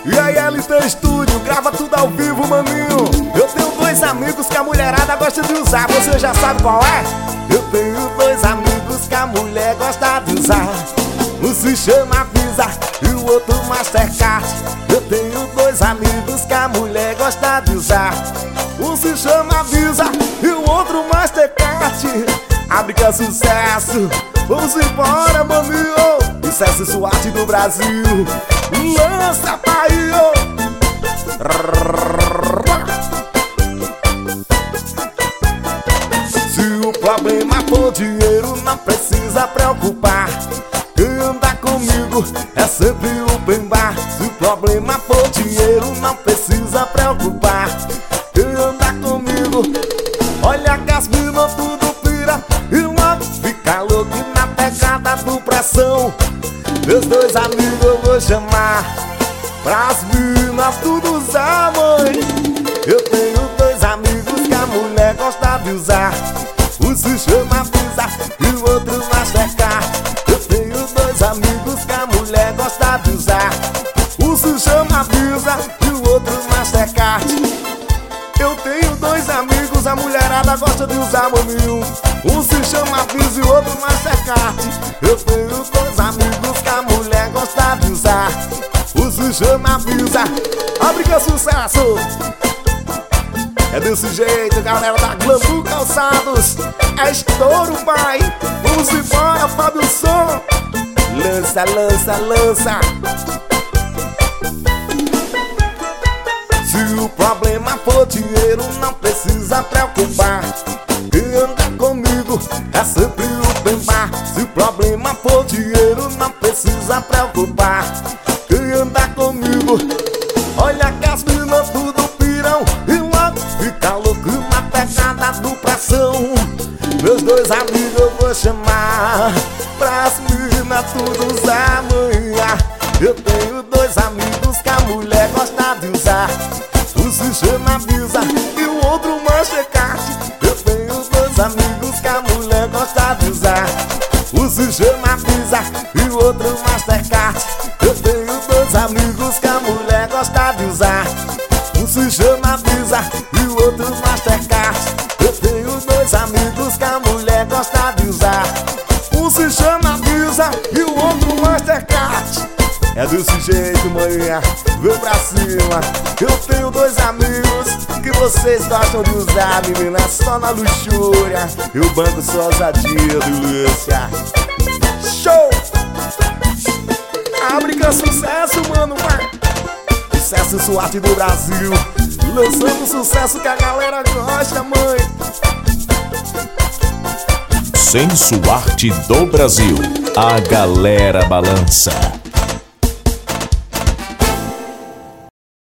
E aí LT Estúdio, grava tudo ao vivo, maninho. Eu tenho dois amigos que a mulherada gosta de usar, você já sabe qual é? Eu tenho dois amigos que a mulher gosta de usar. Um se chama Visa e o outro Mastercard. Eu tenho dois amigos que a mulher gosta de usar. Um se chama Visa e o outro Mastercard. Abre que é sucesso, vamos embora, maninho. Sucesso SWAT do Brasil, lança, pai, Se o problema for dinheiro, não precisa preocupar. Quem anda comigo é sempre o open bar. Se o problema for dinheiro, não precisa preocupar. Quem anda comigo, olha que as minas tudo pira e logo fica louco na pegada do pressão. Meus dois amigos eu vou chamar pras minas tudo usar, mãe. Eu tenho dois amigos que a mulher gosta de usar. Um se chama Visa e o outro Mastercard. Eu tenho dois amigos que a mulher gosta de usar. Um se chama Visa e o outro Mastercard. Eu tenho dois amigos, a mulherada gosta de usar, maninho. Um se chama Visa e o outro Mastercard. Eu tenho dois amigos que a mulher gosta de usar. Um se chama Visa, abre que é sucesso. É desse jeito, galera da Glamour Calçados. É estouro, pai. Vamos embora, Fábio Som. Lança, lança, lança. Se o problema for dinheiro, não precisa preocupar. Quem anda comigo é sempre o open bar. Se o problema for dinheiro, não precisa preocupar. Quem anda comigo, olha que as minas tudo piram e logo fica louco na pegada do pressão. Meus dois amigos eu vou chamar pras minas tudo usar, manhã. Eu tenho dois amigos que a mulher gosta de usar. Um se chama Visa e o outro Mastercard. Eu tenho dois amigos que a mulher gosta de usar. Um se chama Visa e o outro Mastercard. Eu tenho dois amigos que a mulher gosta de usar. Um se chama Visa e o outro Mastercard. Eu tenho dois amigos que a mulher gosta de usar. Um se chama Visa e o outro Mastercard. É desse jeito, manhã, vem pra cima. Eu tenho dois amigos que vocês gostam de usar, menina, só na luxúria. Eu banco só ousadia, delícia. Show! Abre que é sucesso, mano, mano. Sucesso SWAT do Brasil. Lançando sucesso que a galera gosta, mãe. Sensuarte do Brasil, a galera balança.